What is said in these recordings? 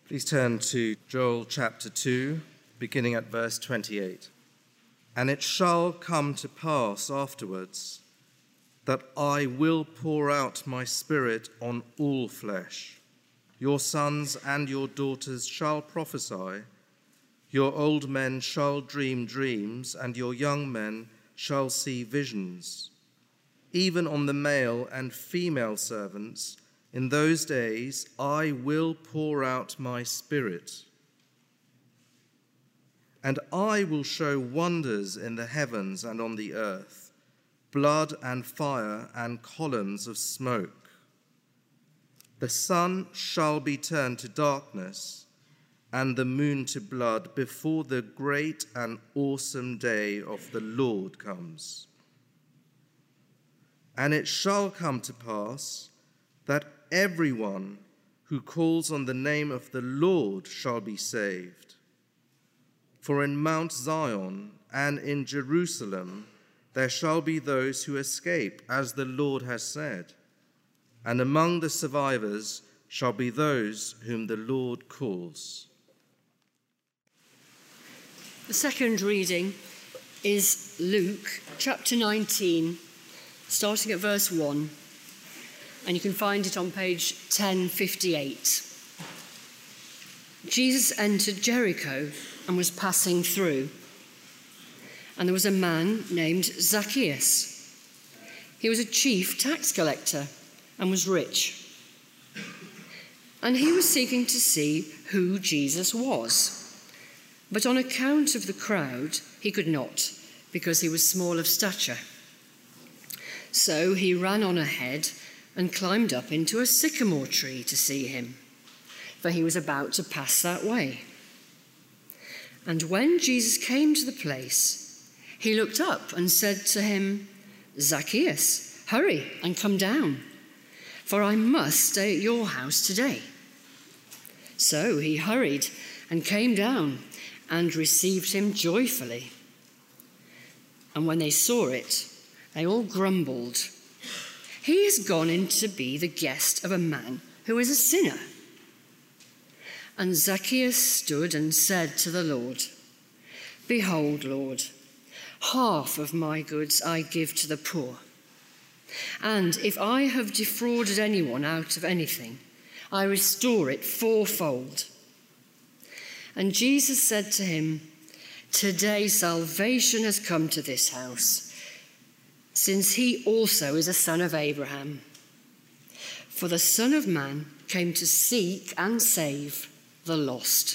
Please turn to Joel chapter 2, beginning at verse 28. And it shall come to pass afterwards that I will pour out my spirit on all flesh. Your sons and your daughters shall prophesy. Your old men shall dream dreams, and your young men shall see visions. Even on the male and female servants, in those days I will pour out my spirit. And I will show wonders in the heavens and on the earth, blood and fire and columns of smoke. The sun shall be turned to darkness and the moon to blood before the great and awesome day of the Lord comes. And it shall come to pass that everyone who calls on the name of the Lord shall be saved. For in Mount Zion and in Jerusalem there shall be those who escape, as the Lord has said, and among the survivors shall be those whom the Lord calls. The second reading is Luke chapter 19, starting at verse 1. And you can find it on page 1058. Jesus entered Jericho and was passing through. And there was a man named Zacchaeus. He was a chief tax collector and was rich. And he was seeking to see who Jesus was. But on account of the crowd, he could not, because he was small of stature. So he ran on ahead and climbed up into a sycamore tree to see him, for he was about to pass that way. And when Jesus came to the place, he looked up and said to him, "Zacchaeus, hurry and come down, for I must stay at your house today." So he hurried and came down and received him joyfully. And when they saw it, they all grumbled, "He has gone in to be the guest of a man who is a sinner." And Zacchaeus stood and said to the Lord, "Behold, Lord, half of my goods I give to the poor. And if I have defrauded anyone out of anything, I restore it fourfold." And Jesus said to him, "Today salvation has come to this house, since he also is a son of Abraham. For the Son of Man came to seek and save the lost."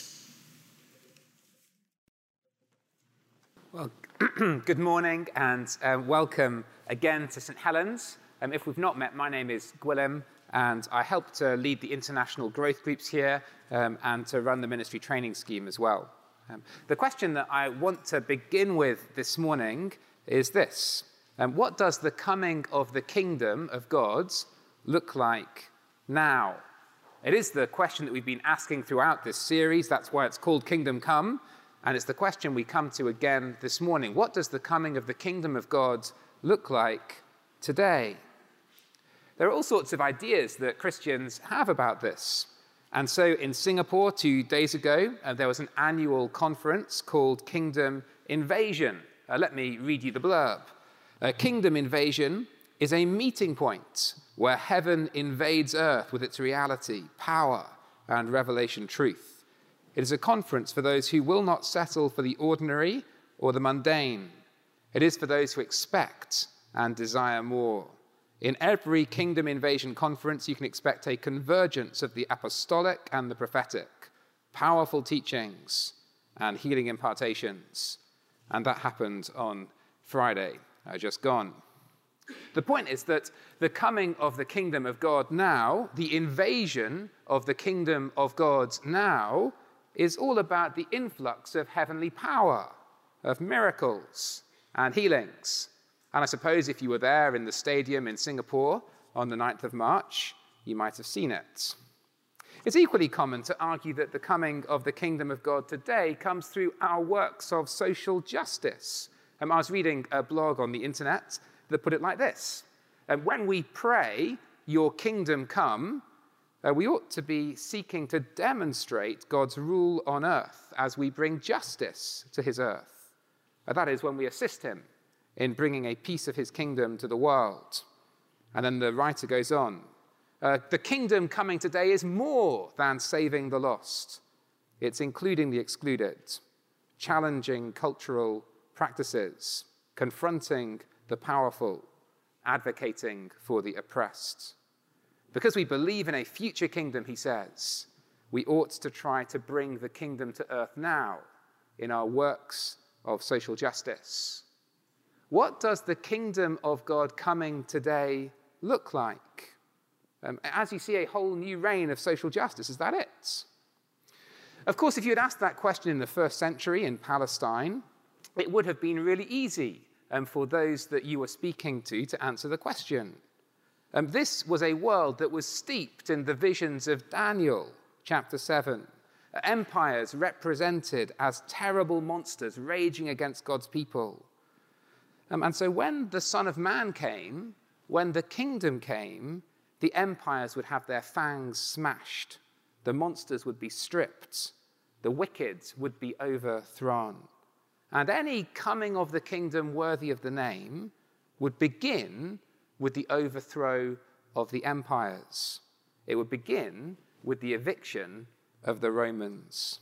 Well, good morning and welcome again to St. Helens. If we've not met, my name is Gwilym and I help to lead the international growth groups here and to run the ministry training scheme as well. The question that I want to begin with this morning is this. What does the coming of the kingdom of God look like now? It is the question that we've been asking throughout this series. That's why it's called Kingdom Come. And it's the question we come to again this morning. What does the coming of the kingdom of God look like today? There are all sorts of ideas that Christians have about this. And so in Singapore 2 days ago, there was an annual conference called Kingdom Invasion. Let me read you the blurb. Kingdom Invasion is a meeting point where heaven invades earth with its reality, power, and revelation truth. It is a conference for those who will not settle for the ordinary or the mundane. It is for those who expect and desire more. In every Kingdom Invasion conference, you can expect a convergence of the apostolic and the prophetic, powerful teachings and healing impartations. And that happened on Friday, just gone. The point is that the coming of the kingdom of God now, the invasion of the kingdom of God now, is all about the influx of heavenly power, of miracles and healings. And I suppose if you were there in the stadium in Singapore on the 9th of March, you might have seen it. It's equally common to argue that the coming of the kingdom of God today comes through our works of social justice. I was reading a blog on the internet that put it like this. When we pray, "Your kingdom come," we ought to be seeking to demonstrate God's rule on earth as we bring justice to his earth. That is, when we assist him in bringing a piece of his kingdom to the world. And then the writer goes on, the kingdom coming today is more than saving the lost. It's including the excluded, challenging cultural practices, confronting the powerful, advocating for the oppressed. Because we believe in a future kingdom, he says, we ought to try to bring the kingdom to earth now in our works of social justice. What does the kingdom of God coming today look like? As you see a whole new reign of social justice, is that it? Of course, if you had asked that question in the first century in Palestine, it would have been really easy for those that you were speaking to answer the question. This was a world that was steeped in the visions of Daniel, chapter 7. Empires represented as terrible monsters raging against God's people. And so when the Son of Man came, when the kingdom came, the empires would have their fangs smashed, the monsters would be stripped, the wicked would be overthrown. And any coming of the kingdom worthy of the name would begin with the overthrow of the empires. It would begin with the eviction of the Romans.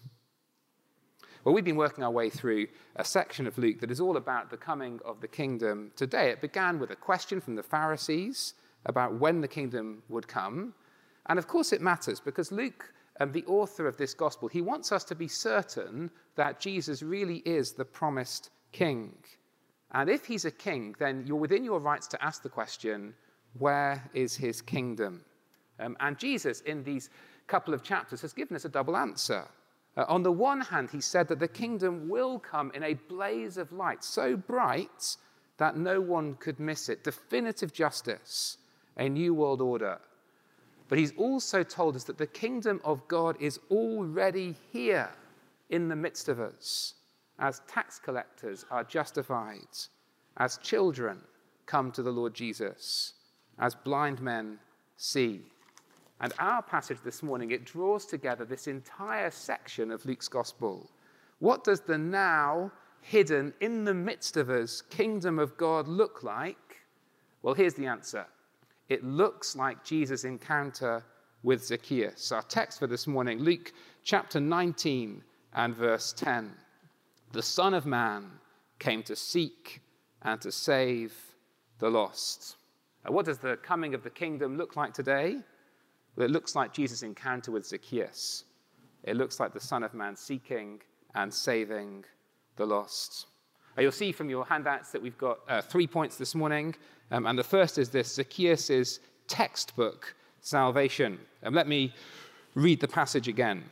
Well, we've been working our way through a section of Luke that is all about the coming of the kingdom today. It began with a question from the Pharisees about when the kingdom would come. And of course it matters because Luke, the author of this gospel, he wants us to be certain that Jesus really is the promised king. And if he's a king, then you're within your rights to ask the question, where is his kingdom? And Jesus, in these couple of chapters, has given us a double answer. On the one hand, he said that the kingdom will come in a blaze of light, so bright that no one could miss it. Definitive justice, a new world order. But he's also told us that the kingdom of God is already here in the midst of us, as tax collectors are justified, as children come to the Lord Jesus, as blind men see. And our passage this morning, it draws together this entire section of Luke's gospel. What does the now hidden in the midst of us kingdom of God look like? Well, here's the answer. It looks like Jesus' encounter with Zacchaeus. Our text for this morning, Luke chapter 19 and verse 10. The Son of Man came to seek and to save the lost. What does the coming of the kingdom look like today? Well, it looks like Jesus' encounter with Zacchaeus. It looks like the Son of Man seeking and saving the lost. You'll see from your handouts that we've got 3 points this morning. And the first is this, Zacchaeus' textbook salvation. Let me read the passage again.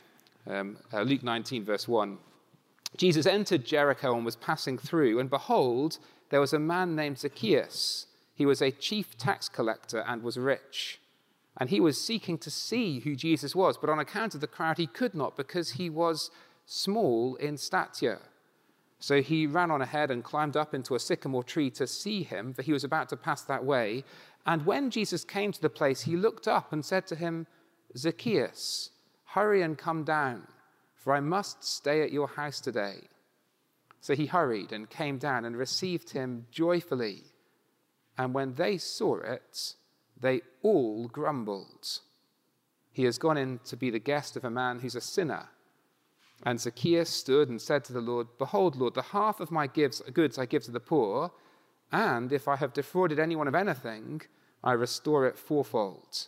Luke 19, verse 1. Jesus entered Jericho and was passing through, and behold, there was a man named Zacchaeus. He was a chief tax collector and was rich. And he was seeking to see who Jesus was, but on account of the crowd he could not because he was small in stature. So he ran on ahead and climbed up into a sycamore tree to see him, for he was about to pass that way. And when Jesus came to the place, he looked up and said to him, Zacchaeus, hurry and come down, for I must stay at your house today. So he hurried and came down and received him joyfully. And when they saw it, they all grumbled. He has gone in to be the guest of a man who's a sinner. And Zacchaeus stood and said to the Lord, Behold, Lord, the half of my goods I give to the poor, and if I have defrauded anyone of anything, I restore it fourfold.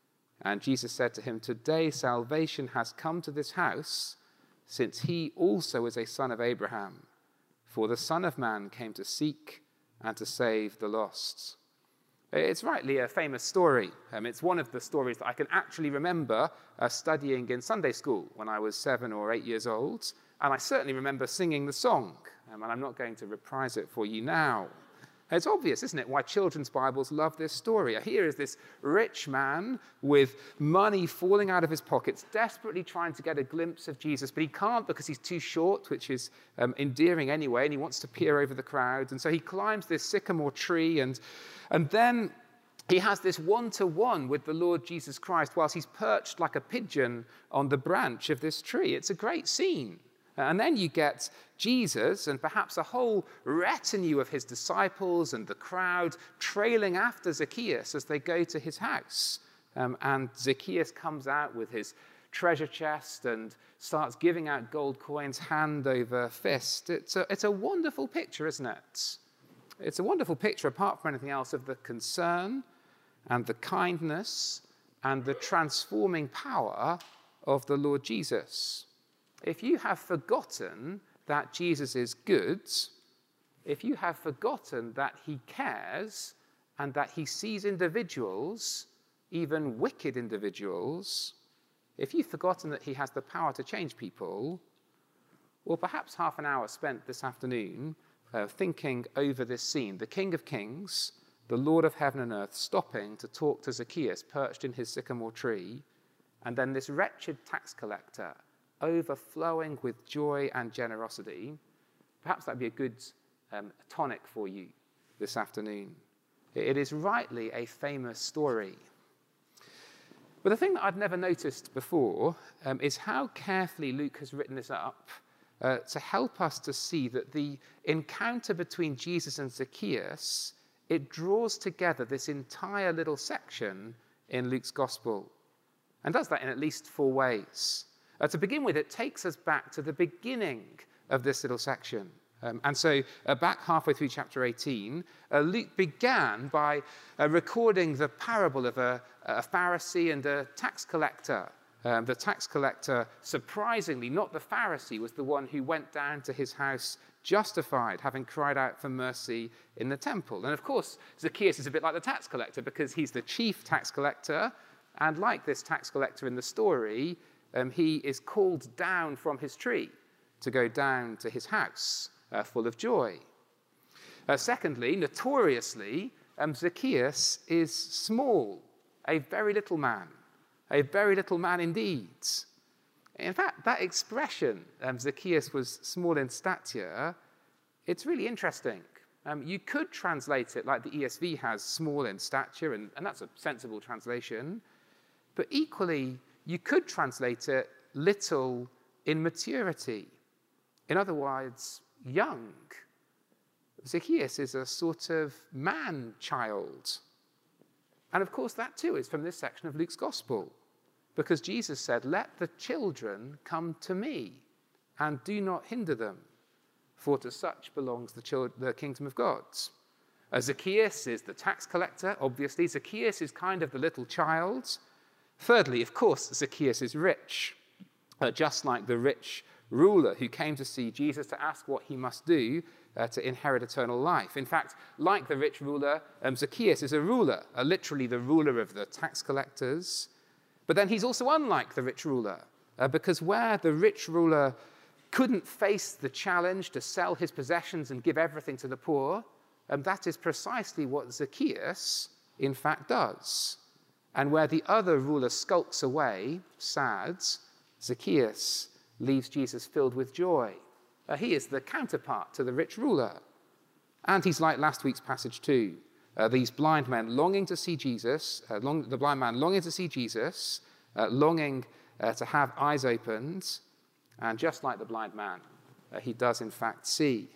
And Jesus said to him, Today salvation has come to this house, since he also is a son of Abraham. For the Son of Man came to seek and to save the lost. It's rightly a famous story. It's one of the stories that I can actually remember studying in Sunday school when I was 7 or 8 years old. And I certainly remember singing the song. And I'm not going to reprise it for you now. It's obvious, isn't it, why children's Bibles love this story. Here is this rich man with money falling out of his pockets, desperately trying to get a glimpse of Jesus, but he can't because he's too short, which is endearing anyway, and he wants to peer over the crowd. And so he climbs this sycamore tree, and then He has this one-to-one with the Lord Jesus Christ whilst he's perched like a pigeon on the branch of this tree. It's a great scene. And then you get Jesus and perhaps a whole retinue of his disciples and the crowd trailing after Zacchaeus as they go to his house. And Zacchaeus comes out with his treasure chest and starts giving out gold coins hand over fist. It's a wonderful picture, isn't it? It's a wonderful picture, apart from anything else, of the concern and the kindness and the transforming power of the Lord Jesus. If you have forgotten that Jesus is good, if you have forgotten that he cares and that he sees individuals, even wicked individuals, if you've forgotten that he has the power to change people, or perhaps half an hour spent this afternoon thinking over this scene, the King of Kings, the Lord of heaven and earth, stopping to talk to Zacchaeus perched in his sycamore tree, and then this wretched tax collector overflowing with joy and generosity, perhaps that'd be a good tonic for you this afternoon. It is rightly a famous story. But the thing that I'd never noticed before is how carefully Luke has written this up to help us to see that the encounter between Jesus and Zacchaeus, it draws together this entire little section in Luke's gospel, and does that in at least 4 ways. To begin with, it takes us back to the beginning of this little section. And so back halfway through chapter 18, Luke began by recording the parable of a Pharisee and a tax collector. The tax collector, surprisingly, not the Pharisee, was the one who went down to his house justified, having cried out for mercy in the temple. And of course, Zacchaeus is a bit like the tax collector because he's the chief tax collector. And like this tax collector in the story, he is called down from his tree to go down to his house full of joy. Secondly, notoriously, Zacchaeus is small, a very little man indeed. In fact, that expression, Zacchaeus was small in stature, it's really interesting. You could translate it like the ESV has, small in stature, and that's a sensible translation. But equally, you could translate it little in maturity. In other words, young. Zacchaeus is a sort of man-child. And of course, that too is from this section of Luke's gospel, because Jesus said, "Let the children come to me, and do not hinder them, for to such belongs the kingdom of God." Zacchaeus is the tax collector, obviously. Zacchaeus is kind of the little child. Thirdly, of course, Zacchaeus is rich, just like the rich ruler who came to see Jesus to ask what he must do to inherit eternal life. In fact, like the rich ruler, Zacchaeus is a ruler, literally the ruler of the tax collectors. But then he's also unlike the rich ruler, because where the rich ruler couldn't face the challenge to sell his possessions and give everything to the poor, that is precisely what Zacchaeus, in fact, does. And where the other ruler skulks away, sad, Zacchaeus leaves Jesus filled with joy. He is the counterpart to the rich ruler. And he's like last week's passage too. These blind men longing to see Jesus, the blind man longing to see Jesus, longing to have eyes opened, and just like the blind man, he does in fact see.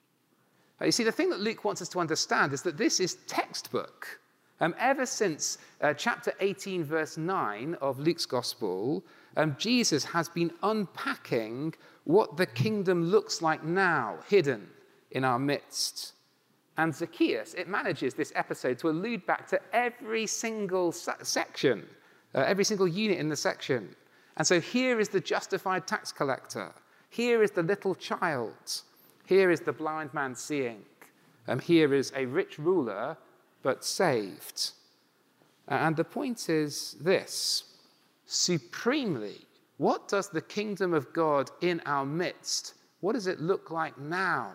You see, the thing that Luke wants us to understand is that this is textbook. Ever since chapter 18, verse 9 of Luke's gospel, Jesus has been unpacking what the kingdom looks like now, hidden in our midst. And Zacchaeus, it manages this episode to allude back to every single section, every single unit in the section. And so here is the justified tax collector. Here is the little child. Here is the blind man seeing. Here is a rich ruler, but saved. And the point is this: supremely, what does the kingdom of God in our midst, what does it look like now?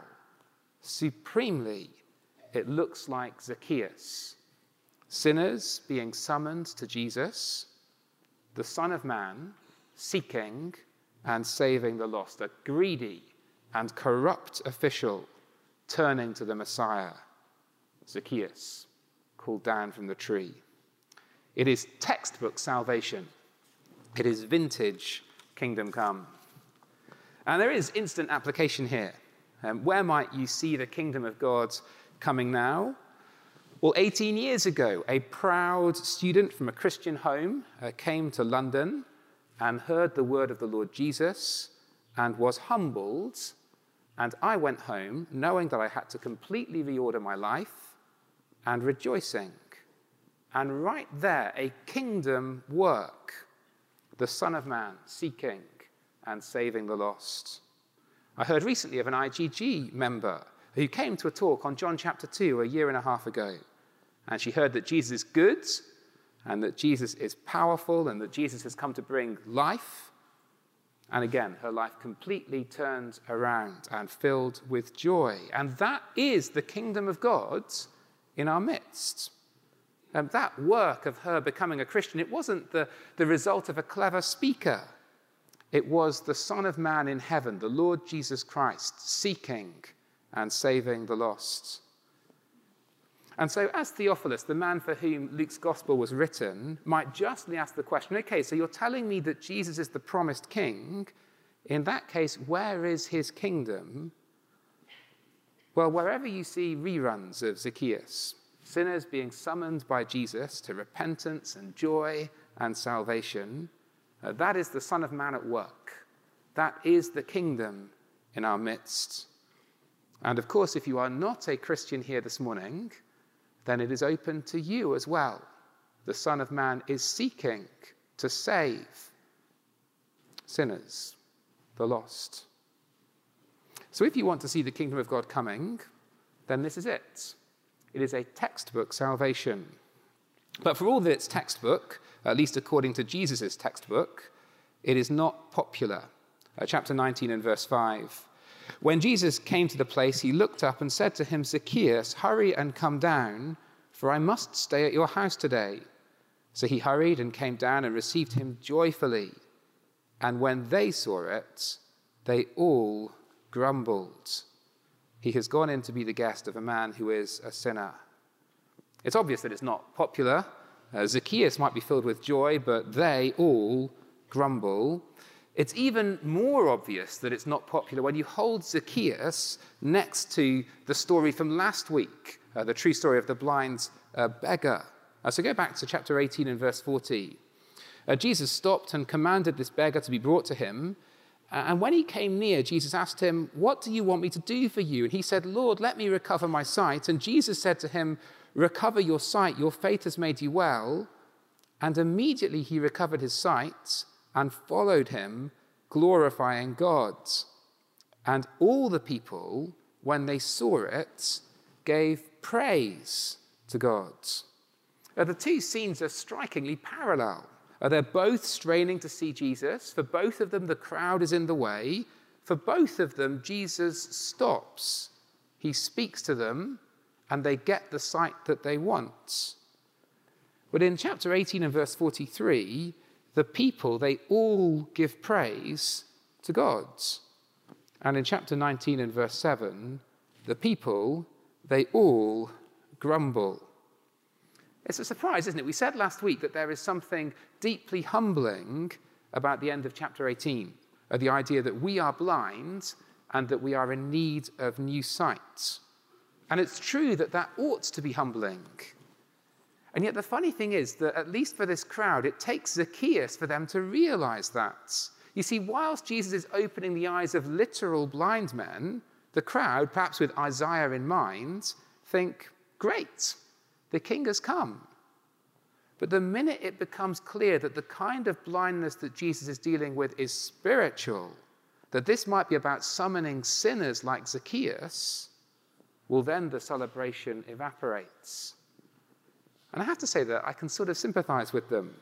Supremely, it looks like Zacchaeus. Sinners being summoned to Jesus, the Son of Man seeking and saving the lost, a greedy and corrupt official turning to the Messiah, Zacchaeus. called down from the tree. It is textbook salvation. It is vintage kingdom come. And there is instant application here. Where might you see the kingdom of God coming now? Well, 18 years ago, a proud student from a Christian home came to London and heard the word of the Lord Jesus and was humbled. And I went home knowing that I had to completely reorder my life and rejoicing. And right there, a kingdom work, the Son of Man seeking and saving the lost. I heard recently of an IGG member who came to a talk on John chapter 2 a year and a half ago. And she heard that Jesus is good and that Jesus is powerful and that Jesus has come to bring life. And again, her life completely turned around and filled with joy. And that is the kingdom of God in our midst. And that work of her becoming a Christian, it wasn't the result of a clever speaker. It was the Son of Man in heaven, the Lord Jesus Christ, seeking and saving the lost. And so as Theophilus, the man for whom Luke's gospel was written, might justly ask the question, okay, so you're telling me that Jesus is the promised king. In that case, where is his kingdom? Well, wherever you see reruns of Zacchaeus, sinners being summoned by Jesus to repentance and joy and salvation, that is the Son of Man at work. That is the kingdom in our midst. And of course, if you are not a Christian here this morning, then it is open to you as well. The Son of Man is seeking to save sinners, the lost. So if you want to see the kingdom of God coming, then this is it. It is a textbook salvation. But for all that it's textbook, at least according to Jesus' textbook, it is not popular. Chapter 19 and verse 5. When Jesus came to the place, he looked up and said to him, Zacchaeus, hurry and come down, for I must stay at your house today. So he hurried and came down and received him joyfully. And when they saw it, they all grumbled. He has gone in to be the guest of a man who is a sinner. It's obvious that it's not popular. Zacchaeus might be filled with joy, but they all grumble. It's even more obvious that it's not popular when you hold Zacchaeus next to the story from last week, the true story of the blind beggar. So go back to chapter 18 and verse 40. Jesus stopped and commanded this beggar to be brought to him. And when he came near, Jesus asked him, what do you want me to do for you? And he said, Lord, let me recover my sight. And Jesus said to him, recover your sight, your faith has made you well. And immediately he recovered his sight and followed him, glorifying God. And all the people, when they saw it, gave praise to God. The two scenes are strikingly parallel. They're both straining to see Jesus. For both of them, the crowd is in the way. For both of them, Jesus stops. He speaks to them, and they get the sight that they want. But in chapter 18 and verse 43, the people, they all give praise to God. And in chapter 19 and verse 7, the people, they all grumble. It's a surprise, isn't it? We said last week that there is something deeply humbling about the end of chapter 18, the idea that we are blind and that we are in need of new sight. And it's true that that ought to be humbling. And yet the funny thing is that, at least for this crowd, it takes Zacchaeus for them to realize that. You see, whilst Jesus is opening the eyes of literal blind men, the crowd, perhaps with Isaiah in mind, think, great, the king has come. But the minute it becomes clear that the kind of blindness that Jesus is dealing with is spiritual, that this might be about summoning sinners like Zacchaeus, well, then the celebration evaporates. And I have to say that I can sort of sympathize with them.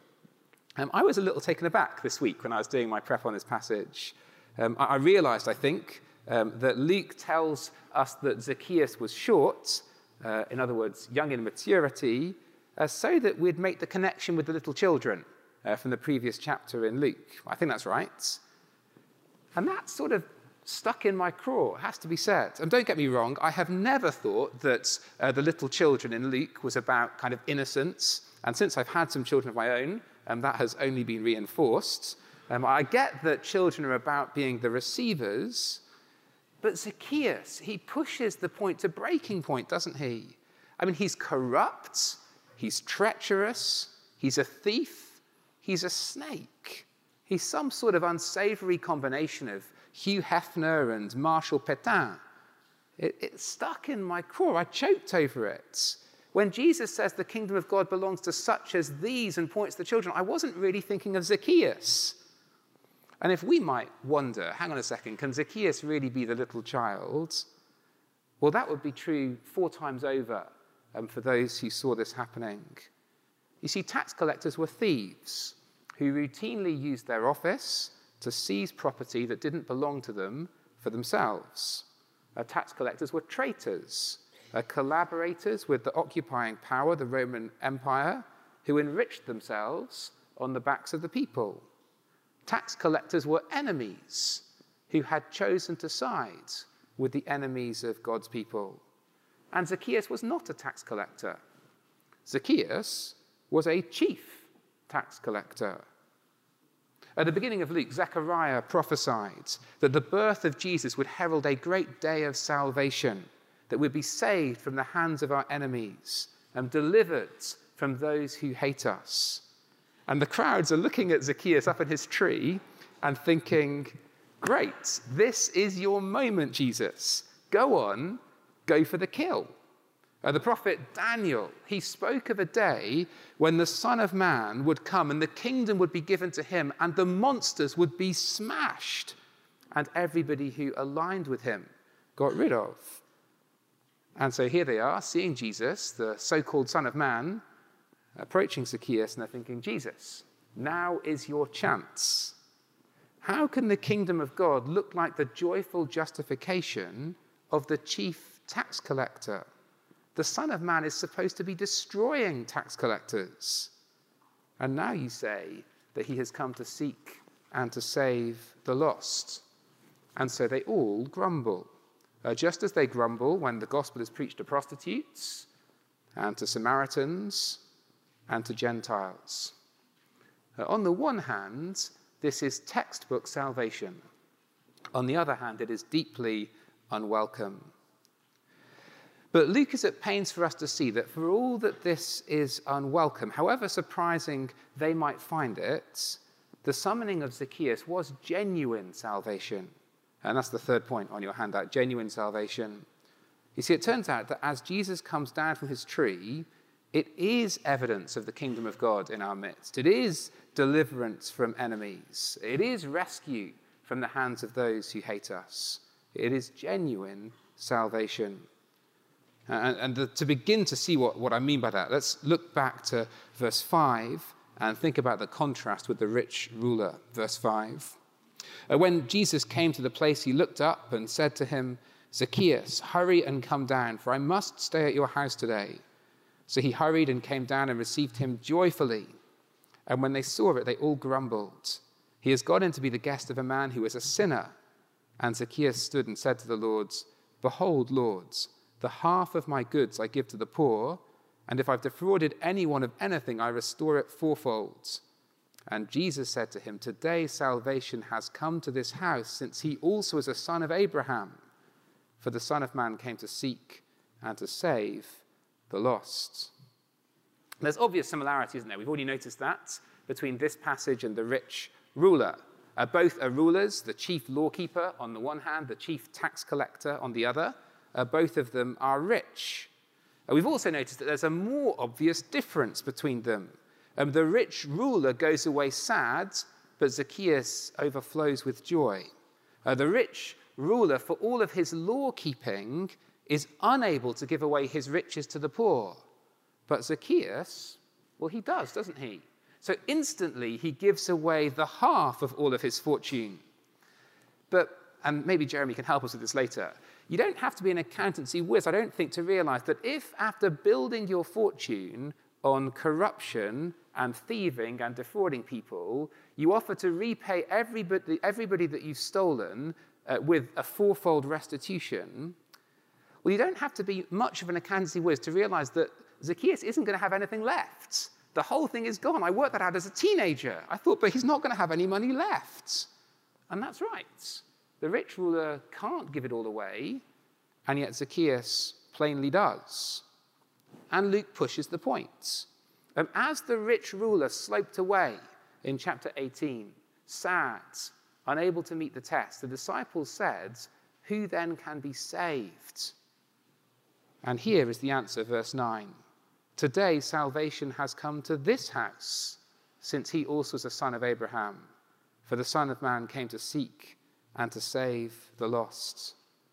I was a little taken aback this week when I was doing my prep on this passage. I realized, I think, that Luke tells us that Zacchaeus was short, in other words, young in maturity, so that we'd make the connection with the little children from the previous chapter in Luke. I think that's right. And that sort of stuck in my craw, it has to be said. And don't get me wrong, I have never thought that the little children in Luke was about kind of innocence. And since I've had some children of my own, that has only been reinforced. I get that children are about being the receivers, but Zacchaeus, he pushes the point to breaking point, doesn't he? I mean, he's corrupt, he's treacherous, he's a thief, he's a snake. He's some sort of unsavory combination of Hugh Hefner and Marshal Pétain. It stuck in my craw. I choked over it. When Jesus says the kingdom of God belongs to such as these and points to the children, I wasn't really thinking of Zacchaeus. And if we might wonder, hang on a second, can Zacchaeus really be the little child? Well, that would be true 4 times over for those who saw this happening. You see, tax collectors were thieves who routinely used their office to seize property that didn't belong to them for themselves. Tax collectors were traitors, collaborators with the occupying power, the Roman Empire, who enriched themselves on the backs of the people. Tax collectors were enemies who had chosen to side with the enemies of God's people. And Zacchaeus was not a tax collector. Zacchaeus was a chief tax collector. At the beginning of Luke, Zechariah prophesied that the birth of Jesus would herald a great day of salvation, that we'd be saved from the hands of our enemies and delivered from those who hate us. And the crowds are looking at Zacchaeus up in his tree and thinking, great, this is your moment, Jesus. Go on, go for the kill. The prophet Daniel, he spoke of a day when the Son of Man would come and the kingdom would be given to him and the monsters would be smashed and everybody who aligned with him got rid of. And so here they are, seeing Jesus, the so-called Son of Man, approaching Zacchaeus, and they're thinking, Jesus, now is your chance. How can the kingdom of God look like the joyful justification of the chief tax collector? The Son of Man is supposed to be destroying tax collectors. And now you say that he has come to seek and to save the lost. And so they all grumble. Just as they grumble when the gospel is preached to prostitutes and to Samaritans and to Gentiles. On the one hand, this is textbook salvation. On the other hand, it is deeply unwelcome. But Luke is at pains for us to see that for all that this is unwelcome, however surprising they might find it, the summoning of Zacchaeus was genuine salvation. And that's the third point on your handout, genuine salvation. You see, it turns out that as Jesus comes down from his tree, it is evidence of the kingdom of God in our midst. It is deliverance from enemies. It is rescue from the hands of those who hate us. It is genuine salvation. To begin to see what I mean by that, let's look back to verse 5 and think about the contrast with the rich ruler. Verse 5. When Jesus came to the place, he looked up and said to him, Zacchaeus, hurry and come down, for I must stay at your house today. So he hurried and came down and received him joyfully. And when they saw it, they all grumbled. He has gone in to be the guest of a man who is a sinner. And Zacchaeus stood and said to the Lords, Behold, Lords, the half of my goods I give to the poor, and if I've defrauded anyone of anything, I restore it fourfold. And Jesus said to him, Today salvation has come to this house, since he also is a son of Abraham. For the Son of Man came to seek and to save the lost. There's obvious similarity, isn't there? We've already noticed that between this passage and the rich ruler. Both are rulers, the chief lawkeeper on the one hand, the chief tax collector on the other. Both of them are rich. We've also noticed that there's a more obvious difference between them. The rich ruler goes away sad, but Zacchaeus overflows with joy. The rich ruler, for all of his law-keeping, is unable to give away his riches to the poor. But Zacchaeus, well, he does, doesn't he? So instantly he gives away the half of all of his fortune. But, and maybe Jeremy can help us with this later, you don't have to be an accountancy whiz, I don't think, to realize that if after building your fortune on corruption and thieving and defrauding people, you offer to repay everybody that you've stolen with a fourfold restitution, well, you don't have to be much of an accountancy whiz to realize that Zacchaeus isn't going to have anything left. The whole thing is gone. I worked that out as a teenager. I thought, but he's not going to have any money left. And that's right. The rich ruler can't give it all away, and yet Zacchaeus plainly does. And Luke pushes the point. As the rich ruler sloped away in chapter 18, sad, unable to meet the test, the disciples said, "Who then can be saved?" And here is the answer, verse 9. "Today salvation has come to this house, since he also is a son of Abraham. For the Son of Man came to seek and to save the lost."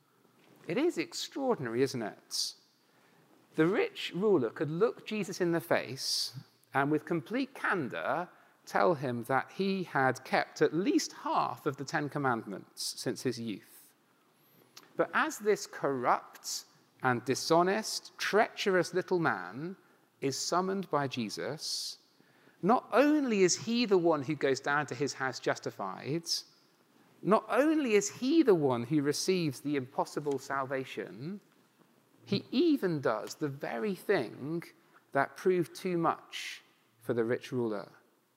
It is extraordinary, isn't it? The rich ruler could look Jesus in the face and with complete candor tell him that he had kept at least half of the 10 Commandments since his youth. But as this corrupt and dishonest, treacherous little man is summoned by Jesus, not only is he the one who goes down to his house justified, not only is he the one who receives the impossible salvation, he even does the very thing that proved too much for the rich ruler.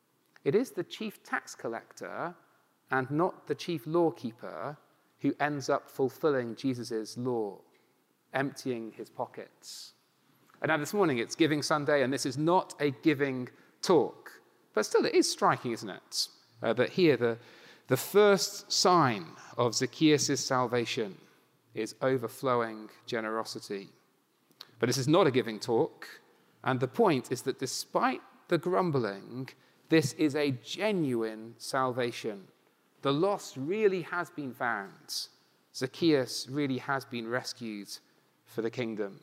It is the chief tax collector and not the chief lawkeeper who ends up fulfilling Jesus' law, emptying his pockets. And now this morning it's Giving Sunday, and this is not a giving talk. But still, it is striking, isn't it? That here the first sign of Zacchaeus' salvation is overflowing generosity. But this is not a giving talk. And the point is that despite the grumbling, this is a genuine salvation. The lost really has been found. Zacchaeus really has been rescued for the kingdom.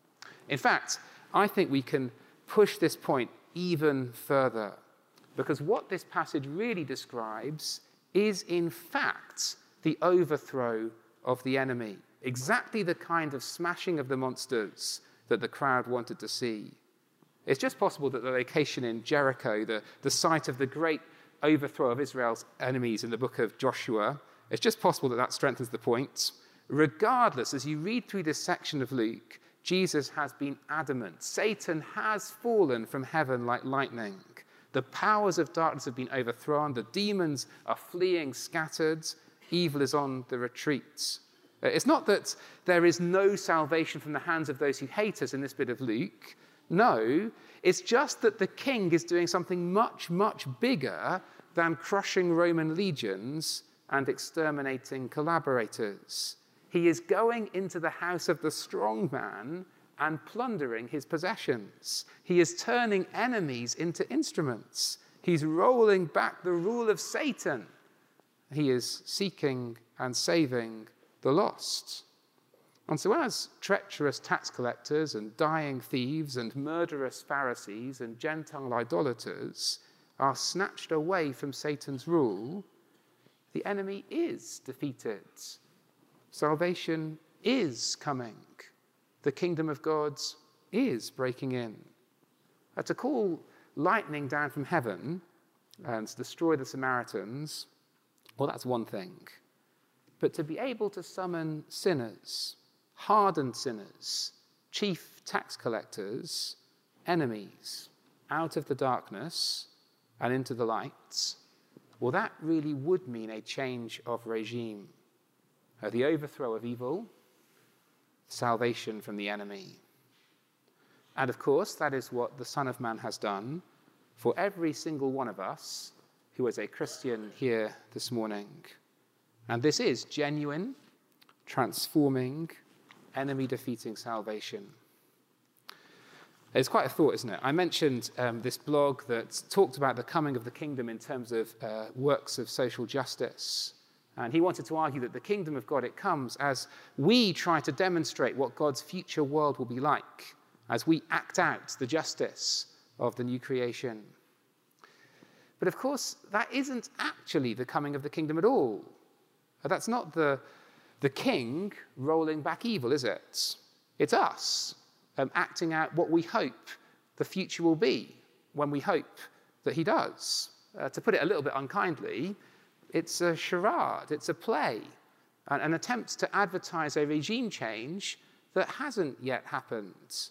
In fact, I think we can push this point even further, because what this passage really describes is, in fact, the overthrow of the enemy, exactly the kind of smashing of the monsters that the crowd wanted to see. It's just possible that the location in Jericho, the site of the great overthrow of Israel's enemies in the book of Joshua, it's just possible that strengthens the point. Regardless, as you read through this section of Luke, Jesus has been adamant. Satan has fallen from heaven like lightning. The powers of darkness have been overthrown. The demons are fleeing, scattered. Evil is on the retreat. It's not that there is no salvation from the hands of those who hate us in this bit of Luke. No, it's just that the king is doing something much, much bigger than crushing Roman legions and exterminating collaborators. He is going into the house of the strong man and plundering his possessions. He is turning enemies into instruments. He's rolling back the rule of Satan. He is seeking and saving the lost. And so as treacherous tax collectors and dying thieves and murderous Pharisees and Gentile idolaters are snatched away from Satan's rule, the enemy is defeated. Salvation is coming. The kingdom of God is breaking in. To call lightning down from heaven and destroy the Samaritans, well, that's one thing. But to be able to summon sinners, hardened sinners, chief tax collectors, enemies, out of the darkness and into the light, well, that really would mean a change of regime. The overthrow of evil, salvation from the enemy. And of course, that is what the Son of Man has done for every single one of us who is a Christian here this morning. And this is genuine, transforming, enemy-defeating salvation. It's quite a thought, isn't it? I mentioned this blog that talked about the coming of the kingdom in terms of works of social justice. And he wanted to argue that the kingdom of God, it comes as we try to demonstrate what God's future world will be like, as we act out the justice of the new creation. But of course, that isn't actually the coming of the kingdom at all. That's not the king rolling back evil, is it? It's us acting out what we hope the future will be when we hope that he does. To put it a little bit unkindly, it's a charade, it's a play. an attempt to advertise a regime change that hasn't yet happened.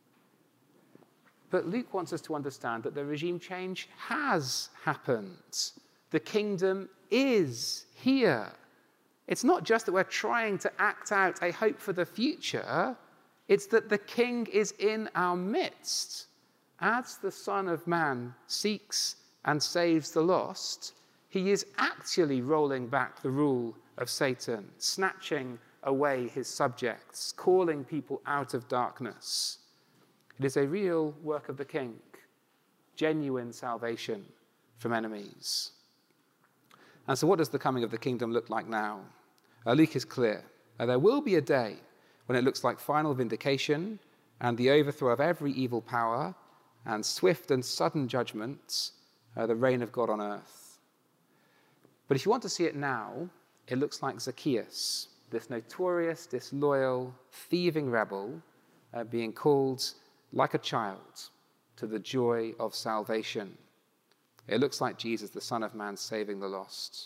But Luke wants us to understand that the regime change has happened. The kingdom is here. It's not just that we're trying to act out a hope for the future, it's that the king is in our midst. As the Son of Man seeks and saves the lost, he is actually rolling back the rule of Satan, snatching away his subjects, calling people out of darkness. It is a real work of the king, genuine salvation from enemies. And so what does the coming of the kingdom look like now? Luke is clear. There will be a day when it looks like final vindication and the overthrow of every evil power and swift and sudden judgments, the reign of God on earth. But if you want to see it now, it looks like Zacchaeus, this notorious, disloyal, thieving rebel, being called like a child to the joy of salvation. It looks like Jesus, the Son of Man, saving the lost.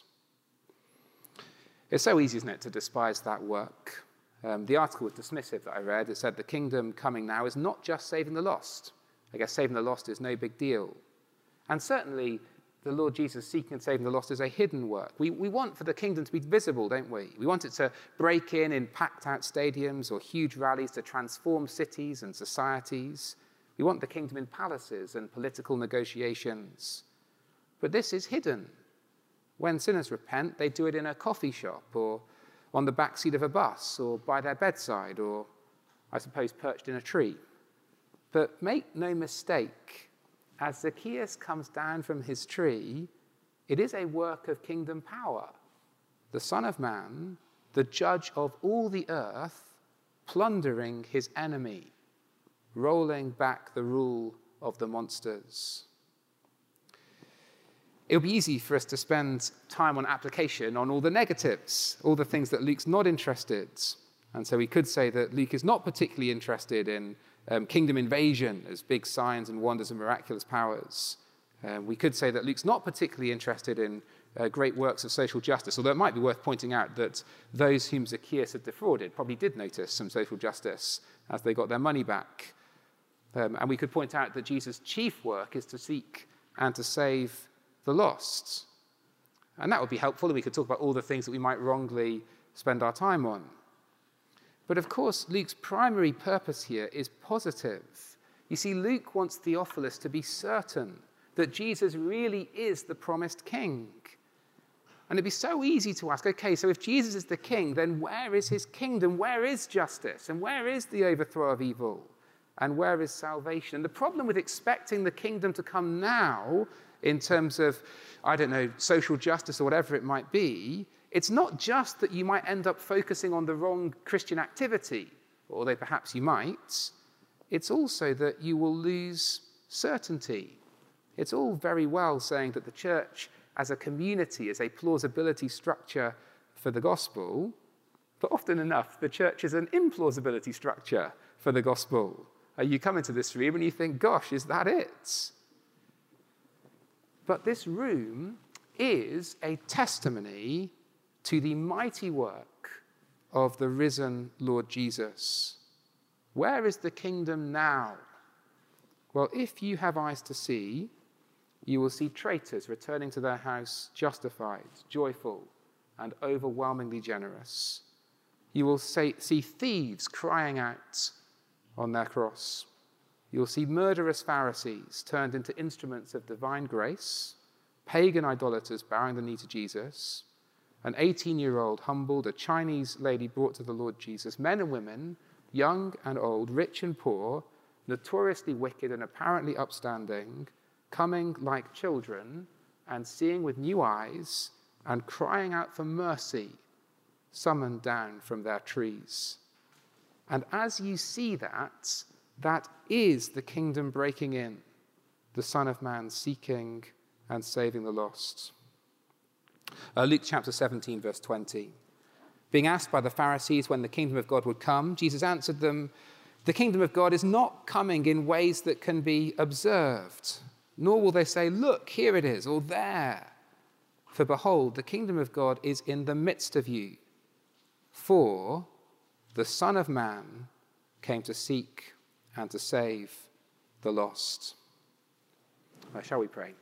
It's so easy, isn't it, to despise that work. The article was dismissive that I read. It said the kingdom coming now is not just saving the lost. I guess saving the lost is no big deal. And certainly the Lord Jesus seeking and saving the lost is a hidden work. We want for the kingdom to be visible, don't we? We want it to break in packed-out stadiums or huge rallies to transform cities and societies. We want the kingdom in palaces and political negotiations. But this is hidden. When sinners repent, they do it in a coffee shop or on the back seat of a bus or by their bedside or, I suppose, perched in a tree. But make no mistake, as Zacchaeus comes down from his tree, it is a work of kingdom power. The Son of Man, the judge of all the earth, plundering his enemy, rolling back the rule of the monsters. It'll be easy for us to spend time on application on all the negatives, all the things that Luke's not interested. And so we could say that Luke is not particularly interested in kingdom invasion as big signs and wonders and miraculous powers. We could say that Luke's not particularly interested in great works of social justice, although it might be worth pointing out that those whom Zacchaeus had defrauded probably did notice some social justice as they got their money back. And we could point out that Jesus' chief work is to seek and to save the lost. And that would be helpful, and we could talk about all the things that we might wrongly spend our time on. But of course, Luke's primary purpose here is positive. You see, Luke wants Theophilus to be certain that Jesus really is the promised king. And it'd be so easy to ask, okay, so if Jesus is the king, then where is his kingdom? Where is justice? And where is the overthrow of evil? And where is salvation? And the problem with expecting the kingdom to come now in terms of, I don't know, social justice or whatever it might be, it's not just that you might end up focusing on the wrong Christian activity, although perhaps you might. It's also that you will lose certainty. It's all very well saying that the church as a community is a plausibility structure for the gospel, but often enough, the church is an implausibility structure for the gospel. You come into this room and you think, gosh, is that it? But this room is a testimony to the mighty work of the risen Lord Jesus. Where is the kingdom now? Well, if you have eyes to see, you will see traitors returning to their house justified, joyful, and overwhelmingly generous. You will see thieves crying out on their cross. You'll see murderous Pharisees turned into instruments of divine grace, pagan idolaters bowing the knee to Jesus, an 18-year-old humbled, a Chinese lady brought to the Lord Jesus, men and women, young and old, rich and poor, notoriously wicked and apparently upstanding, coming like children and seeing with new eyes and crying out for mercy, summoned down from their trees. And as you see that, that is the kingdom breaking in, the Son of Man seeking and saving the lost. Luke chapter 17, verse 20. Being asked by the Pharisees when the kingdom of God would come, Jesus answered them, "The kingdom of God is not coming in ways that can be observed, nor will they say, 'Look, here it is,' or 'there.' For behold, the kingdom of God is in the midst of you. For the Son of Man came to seek and to save the lost. Shall we pray?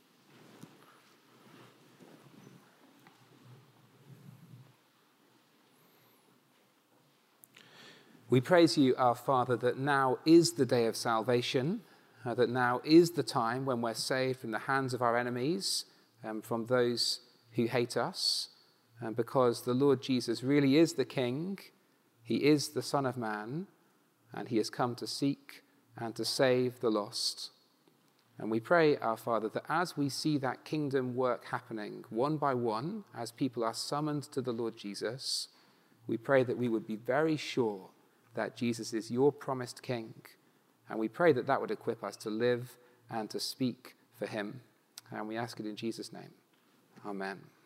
We praise you, our Father, that now is the day of salvation, that now is the time when we're saved from the hands of our enemies, from those who hate us, because the Lord Jesus really is the King, he is the Son of Man, and he has come to seek and to save the lost. And we pray, our Father, that as we see that kingdom work happening one by one, as people are summoned to the Lord Jesus, we pray that we would be very sure that Jesus is your promised King. And we pray that that would equip us to live and to speak for him. And we ask it in Jesus' name. Amen.